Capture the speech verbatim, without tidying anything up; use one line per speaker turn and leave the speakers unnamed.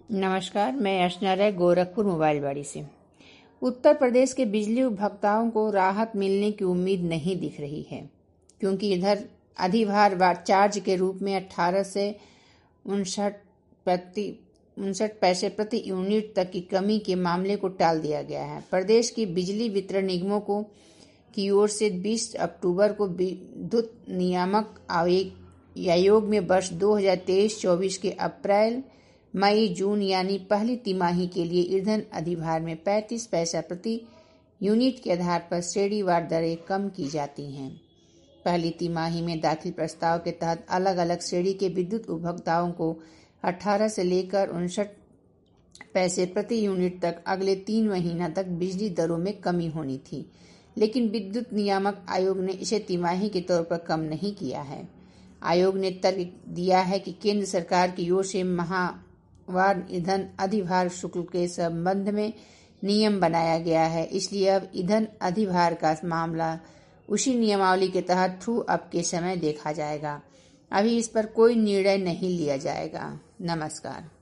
नमस्कार, मैं अर्चना राय गोरखपुर मोबाइल बाड़ी से। उत्तर प्रदेश के बिजली उपभोक्ताओं को राहत मिलने की उम्मीद नहीं दिख रही है, क्योंकि इधर अधिभार चार्ज के रूप में अठारह से उनसठ प्रति उनसठ पैसे प्रति यूनिट तक की कमी के मामले को टाल दिया गया है। प्रदेश की बिजली वितरण निगमों को की ओर से बीस अक्टूबर को विद्युत नियामक आयोग में वर्ष दो हज़ार तेईस चौबीस के अप्रैल मई जून यानी पहली तिमाही के लिए ईंधन अधिभार में पैंतीस पैसा प्रति यूनिट के आधार पर श्रेणीवार दरें कम की जाती हैं। पहली तिमाही में दाखिल प्रस्ताव के तहत अलग अलग श्रेणी के विद्युत उपभोक्ताओं को अठारह से लेकर उनसठ पैसे प्रति यूनिट तक अगले तीन महीना तक बिजली दरों में कमी होनी थी, लेकिन विद्युत नियामक आयोग ने इसे तिमाही के तौर पर कम नहीं किया है। आयोग ने तर्क दिया है कि केंद्र सरकार की ओर से महा वार ईंधन अधिभार शुल्क के संबंध में नियम बनाया गया है, इसलिए अब ईंधन अधिभार का मामला उसी नियमावली के तहत ट्रू अप के समय देखा जाएगा। अभी इस पर कोई निर्णय नहीं लिया जाएगा। नमस्कार।